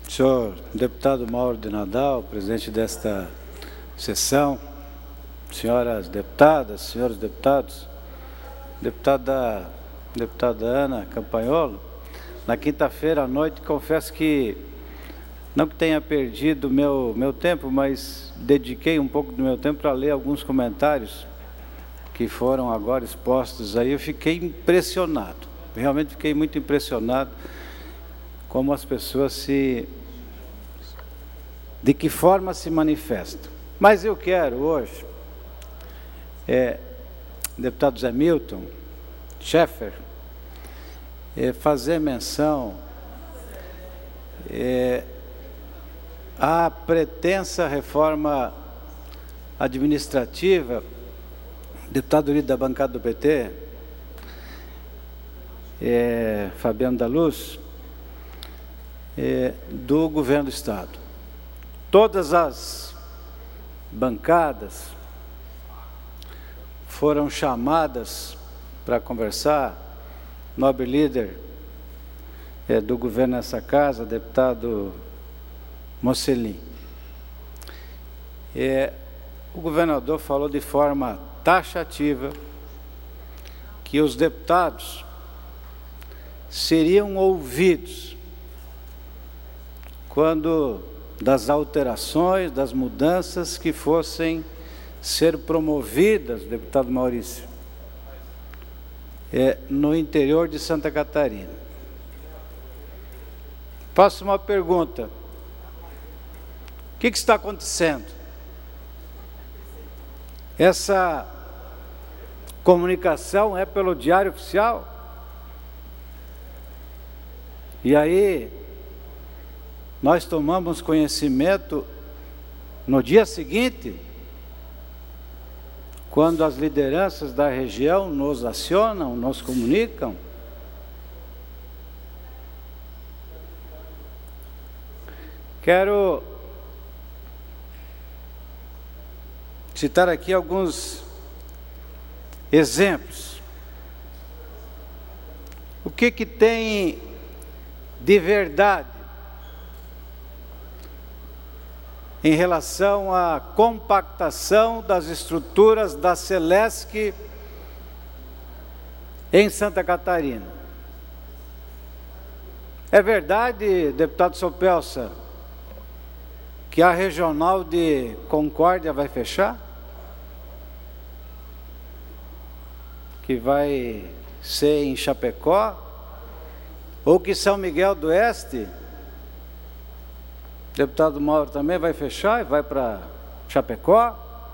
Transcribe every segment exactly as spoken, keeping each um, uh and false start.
Senhor deputado Mauro de Nadal, presidente desta sessão, senhoras deputadas, senhores deputados, deputada, deputada Ana Campanholo, na quinta-feira à noite, confesso que, não que tenha perdido meu, meu tempo, mas dediquei um pouco do meu tempo para ler alguns comentários que foram agora expostos aí. Eu fiquei impressionado, realmente fiquei muito impressionado como as pessoas se... de que forma se manifestam. Mas eu quero hoje, é, deputado Zé Milton Schaeffer, é, fazer menção é, à pretensa reforma administrativa, deputado líder da bancada do P T, é, Fabiano da Luz, é, do governo do Estado. Todas as bancadas foram chamadas para conversar. Nobre líder é, do governo nessa casa, deputado Mocelin. É, o governador falou de forma taxativa que os deputados seriam ouvidos quando das alterações, das mudanças que fossem ser promovidas, deputado Maurício, é, no interior de Santa Catarina. Faço uma pergunta. O que, que está acontecendo? Essa comunicação é pelo Diário Oficial? E aí, nós tomamos conhecimento no dia seguinte, quando as lideranças da região nos acionam, nos comunicam. Quero citar aqui alguns exemplos. O que que tem de verdade em relação à compactação das estruturas da Celesc em Santa Catarina? É verdade, deputado Sopelsa, que a regional de Concórdia vai fechar? Que vai ser em Chapecó? Ou que São Miguel do Oeste, deputado Mauro, também vai fechar e vai para Chapecó?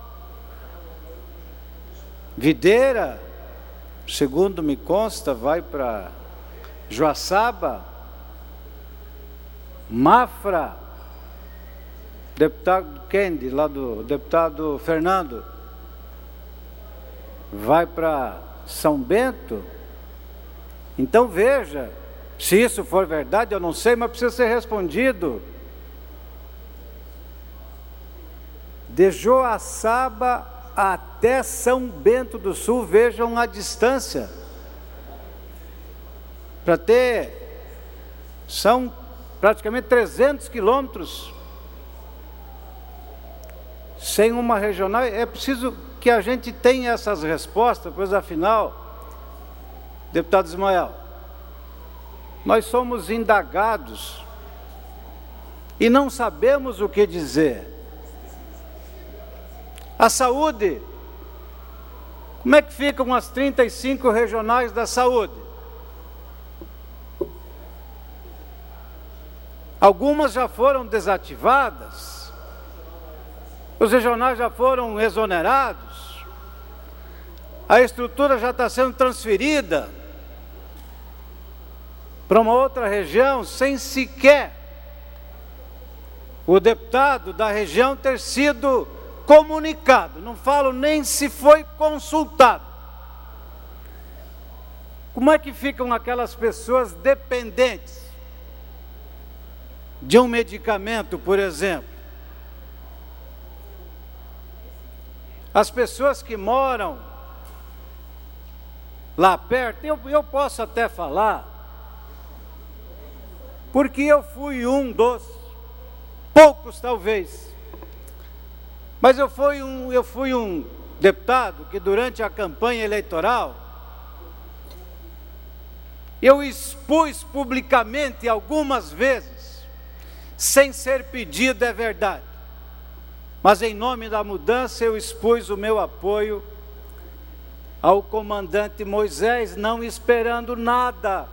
Videira, segundo me consta, vai para Joaçaba? Mafra, deputado Kendi, lá do deputado Fernando, vai para São Bento? Então veja, se isso for verdade, eu não sei, mas precisa ser respondido. De Joaçaba até São Bento do Sul, vejam a distância. Para ter, são praticamente trezentos quilômetros. Sem uma regional, é preciso que a gente tenha essas respostas, pois afinal, deputado Ismael, nós somos indagados e não sabemos o que dizer. A saúde, como é que ficam as trinta e cinco regionais da saúde? Algumas já foram desativadas, os regionais já foram exonerados, a estrutura já está sendo transferida para uma outra região, sem sequer o deputado da região ter sido comunicado, não falo nem se foi consultado. Como é que ficam aquelas pessoas dependentes de um medicamento, por exemplo? As pessoas que moram lá perto, eu, eu posso até falar, porque eu fui um dos poucos talvez. Mas eu fui um, eu fui um deputado que durante a campanha eleitoral, eu expus publicamente algumas vezes, sem ser pedido, é verdade, mas em nome da mudança eu expus o meu apoio ao comandante Moisés, não esperando nada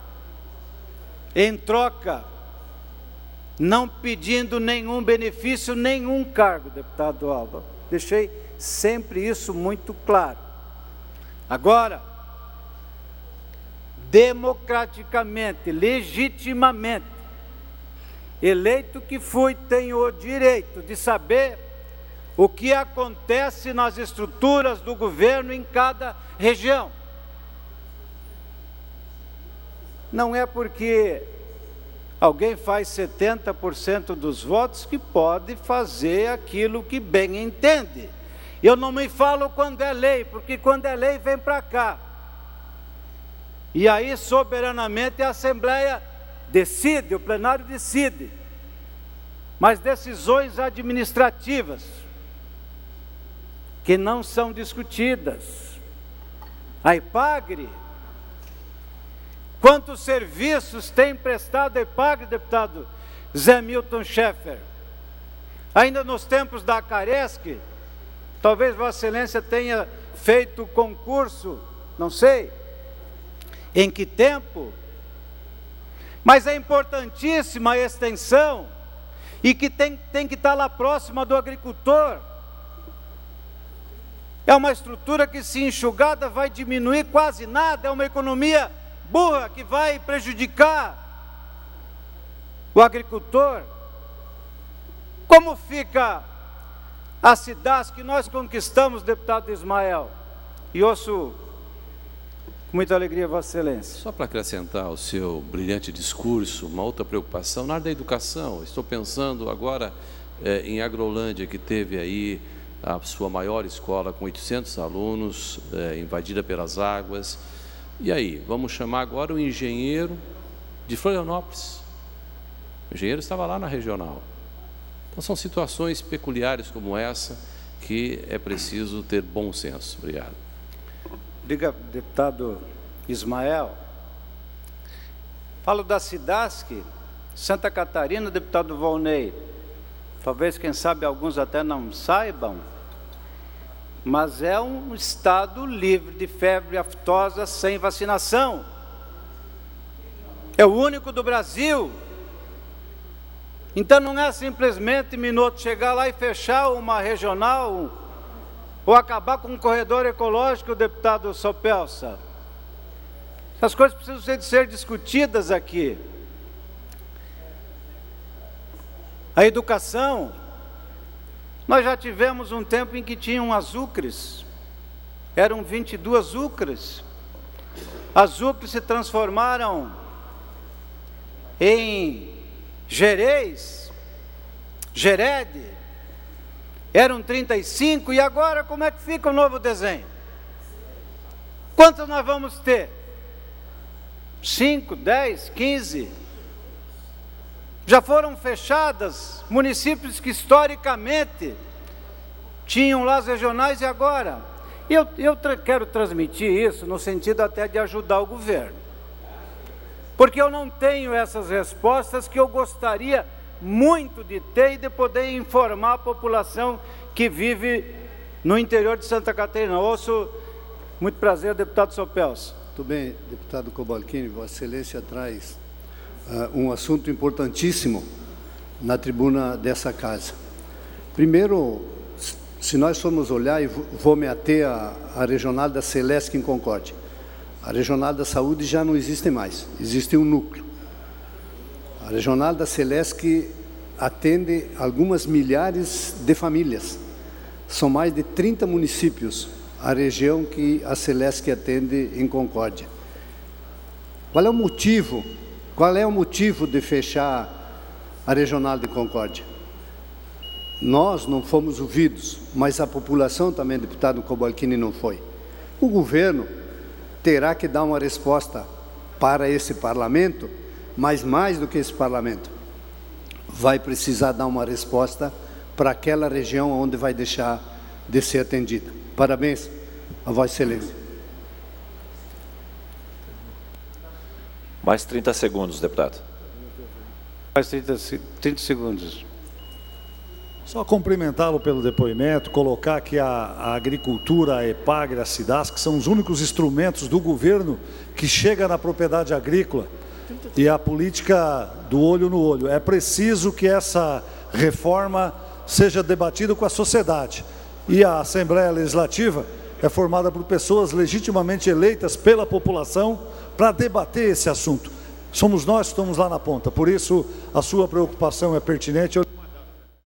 em troca, não pedindo nenhum benefício, nenhum cargo, deputado Alba. Deixei sempre isso muito claro. Agora, democraticamente, legitimamente, eleito que fui, tenho o direito de saber o que acontece nas estruturas do governo em cada região. Não é porque alguém faz setenta por cento dos votos que pode fazer aquilo que bem entende. Eu não me falo quando é lei, porque quando é lei vem para cá. E aí, soberanamente, a Assembleia decide, o plenário decide. Mas decisões administrativas, que não são discutidas. A Epagre, quantos serviços tem prestado a Epagre, deputado Zé Milton Schaeffer? Ainda nos tempos da Caresc, talvez Vossa Excelência tenha feito concurso, não sei, em que tempo? Mas é importantíssima a extensão, e que tem, tem que estar lá próxima do agricultor. É uma estrutura que, se enxugada, vai diminuir quase nada, é uma economia burra que vai prejudicar o agricultor. Como fica a cidade que nós conquistamos, deputado Ismael? E ouço com muita alegria Vossa Excelência. Só para acrescentar ao seu brilhante discurso, uma outra preocupação, na área da educação. Estou pensando agora é, em Agrolândia, que teve aí a sua maior escola com oitocentos alunos, é, invadida pelas águas. E aí, vamos chamar agora o engenheiro de Florianópolis. O engenheiro estava lá na regional. Então, são situações peculiares como essa que é preciso ter bom senso. Obrigado. Obrigado, deputado Ismael. Falo da SIDASC, Santa Catarina, deputado Volney. Talvez, quem sabe, alguns até não saibam, mas é um estado livre de febre aftosa sem vacinação. É o único do Brasil. Então não é simplesmente minuto chegar lá e fechar uma regional ou acabar com um corredor ecológico, deputado Sopelsa. Essas coisas precisam ser, ser discutidas aqui. A educação, nós já tivemos um tempo em que tinham as UCRES, eram vinte e duas UCRES. As UCRES se transformaram em Gerês, Gered, eram trinta e cinco, e agora como é que fica o novo desenho? Quantas nós vamos ter? cinco, dez, quinze? Já foram fechadas municípios que historicamente tinham lá as regionais, e agora? Eu, eu tra- quero transmitir isso no sentido até de ajudar o governo, porque eu não tenho essas respostas que eu gostaria muito de ter e de poder informar a população que vive no interior de Santa Catarina. Ouço, muito prazer, deputado Sopelsa. Muito bem, deputado Cobalcini, Vossa Excelência traz uh, um assunto importantíssimo na tribuna dessa casa. Primeiro, se nós formos olhar, e vou me ater à, à regional da Celesc em Concórdia, a regional da saúde já não existe mais, existe um núcleo. A regional da Celesc atende algumas milhares de famílias, são mais de trinta municípios a região que a Celesc atende em Concórdia. Qual é o motivo, qual é o motivo de fechar a regional de Concórdia? Nós não fomos ouvidos, mas a população também, deputado Cobalcini, não foi. O governo terá que dar uma resposta para esse parlamento, mas mais do que esse parlamento, vai precisar dar uma resposta para aquela região onde vai deixar de ser atendida. Parabéns a Vossa Excelência. Mais trinta segundos, deputado. Mais trinta, trinta segundos. Só cumprimentá-lo pelo depoimento, colocar que a, a agricultura, a EPAGRE, a SIDASC, são os únicos instrumentos do governo que chega na propriedade agrícola e a política do olho no olho. É preciso que essa reforma seja debatida com a sociedade. E a Assembleia Legislativa é formada por pessoas legitimamente eleitas pela população para debater esse assunto. Somos nós que estamos lá na ponta, por isso a sua preocupação é pertinente.